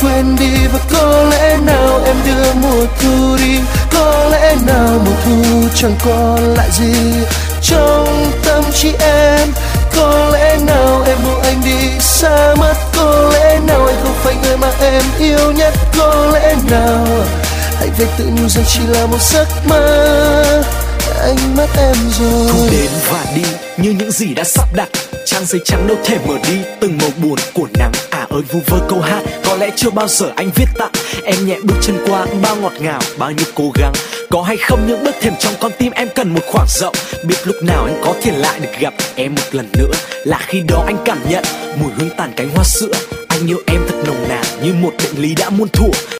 quên đi. Và có lẽ nào em đưa mùa thu đi, có lẽ nào mùa thu chẳng còn lại gì trong tâm trí em. Có lẽ nào em buông anh đi xa mất, có lẽ nào anh không phải người mà em yêu nhất. Có lẽ nào hãy về tự nhủ rằng chỉ là một giấc mơ, anh mất em rồi. Thu đến và đi như những gì đã sắp đặt, trang giấy trắng đâu thể mở đi từng màu buồn của nắng. À ơi vu vơ câu hát có lẽ chưa bao giờ anh viết tặng em, nhẹ bước chân qua bao ngọt ngào bao nhiêu cố gắng. Có hay không những bước thềm trong con tim em cần một khoảng rộng, biết lúc nào anh có thể lại được gặp em một lần nữa, là khi đó anh cảm nhận mùi hương tàn cánh hoa sữa. Anh yêu em thật nồng nàn như một bệnh lý đã muôn thuở,